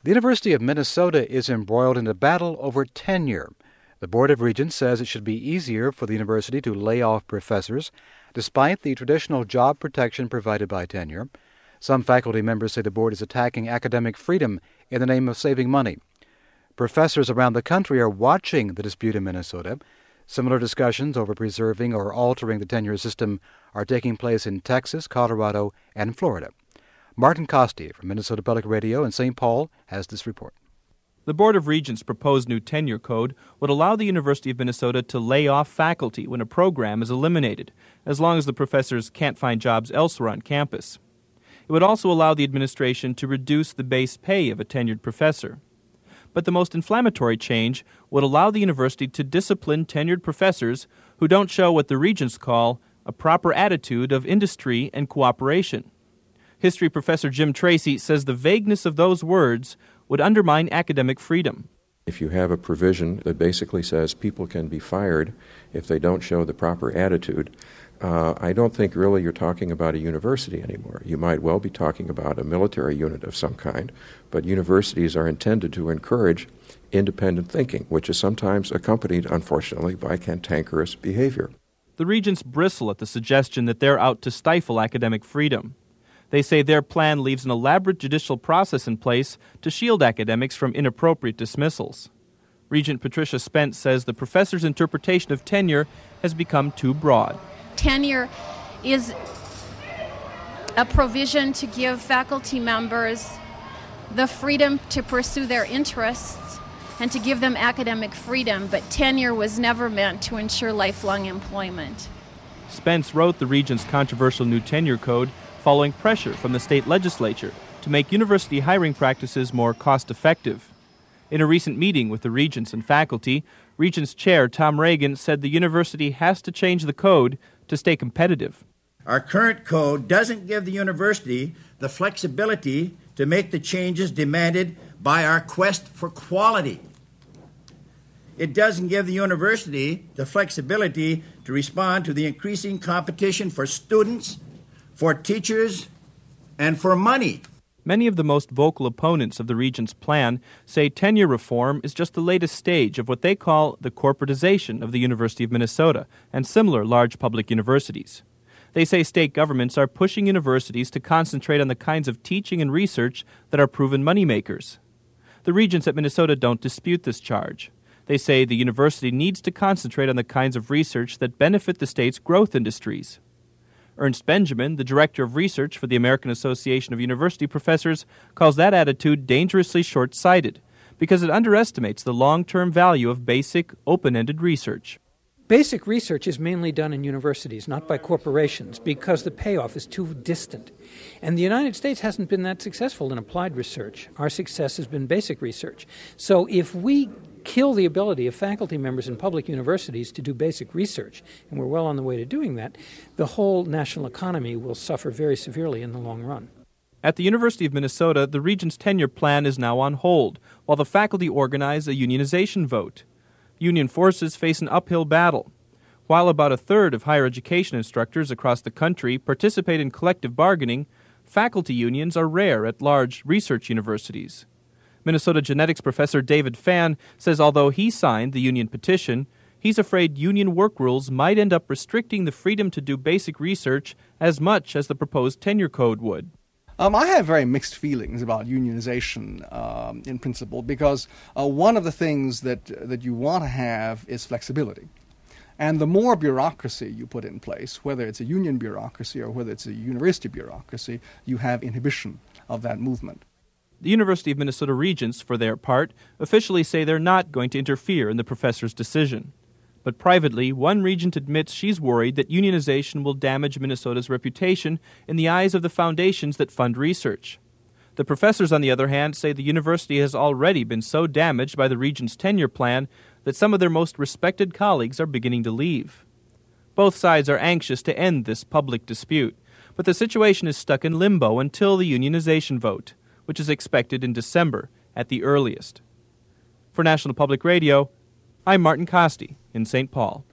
The University of Minnesota is embroiled in a battle over tenure. The Board of Regents says it should be easier for the university to lay off professors, despite the traditional job protection provided by tenure. Some faculty members say the board is attacking academic freedom in the name of saving money. Professors around the country are watching the dispute in Minnesota. Similar discussions over preserving or altering the tenure system are taking place in Texas, Colorado, and Florida. Martin Costi from Minnesota Public Radio in St. Paul has this report. The Board of Regents' proposed new tenure code would allow the University of Minnesota to lay off faculty when a program is eliminated, as long as the professors can't find jobs elsewhere on campus. It would also allow the administration to reduce the base pay of a tenured professor. But the most inflammatory change would allow the university to discipline tenured professors who don't show what the Regents call a proper attitude of industry and cooperation. History professor Jim Tracy says the vagueness of those words would undermine academic freedom. If you have a provision that basically says people can be fired if they don't show the proper attitude, I don't think really you're talking about a university anymore. You might well be talking about a military unit of some kind, but universities are intended to encourage independent thinking, which is sometimes accompanied, unfortunately, by cantankerous behavior. The Regents bristle at the suggestion that they're out to stifle academic freedom. They say their plan leaves an elaborate judicial process in place to shield academics from inappropriate dismissals. Regent Patricia Spence says the professor's interpretation of tenure has become too broad. Tenure is a provision to give faculty members the freedom to pursue their interests and to give them academic freedom, but tenure was never meant to ensure lifelong employment. Spence wrote the Regents' controversial new tenure code following pressure from the state legislature to make university hiring practices more cost-effective. In a recent meeting with the Regents and faculty, Regents Chair Tom Reagan said the university has to change the code to stay competitive. Our current code doesn't give the university the flexibility to make the changes demanded by our quest for quality. It doesn't give the university the flexibility to respond to the increasing competition for students, for teachers, and for money. Many of the most vocal opponents of the Regents' plan say tenure reform is just the latest stage of what they call the corporatization of the University of Minnesota and similar large public universities. They say state governments are pushing universities to concentrate on the kinds of teaching and research that are proven moneymakers. The Regents at Minnesota don't dispute this charge. They say the university needs to concentrate on the kinds of research that benefit the state's growth industries. Ernst Benjamin, the director of research for the American Association of University Professors, calls that attitude dangerously short-sighted because it underestimates the long-term value of basic, open-ended research. Basic research is mainly done in universities, not by corporations, because the payoff is too distant. And the United States hasn't been that successful in applied research. Our success has been basic research. So if we kill the ability of faculty members in public universities to do basic research, and we're well on the way to doing that, the whole national economy will suffer very severely in the long run. At the University of Minnesota, the Regents' tenure plan is now on hold, while the faculty organize a unionization vote. Union forces face an uphill battle. While about a third of higher education instructors across the country participate in collective bargaining, faculty unions are rare at large research universities. Minnesota genetics professor David Phan says although he signed the union petition, he's afraid union work rules might end up restricting the freedom to do basic research as much as the proposed tenure code would. I have very mixed feelings about unionization in principle because one of the things that you want to have is flexibility. And the more bureaucracy you put in place, whether it's a union bureaucracy or whether it's a university bureaucracy, you have inhibition of that movement. The University of Minnesota Regents, for their part, officially say they're not going to interfere in the professor's decision. But privately, one regent admits she's worried that unionization will damage Minnesota's reputation in the eyes of the foundations that fund research. The professors, on the other hand, say the university has already been so damaged by the regents' tenure plan that some of their most respected colleagues are beginning to leave. Both sides are anxious to end this public dispute, but the situation is stuck in limbo until the unionization vote, which is expected in December at the earliest. For National Public Radio, I'm Martin Costi in St. Paul.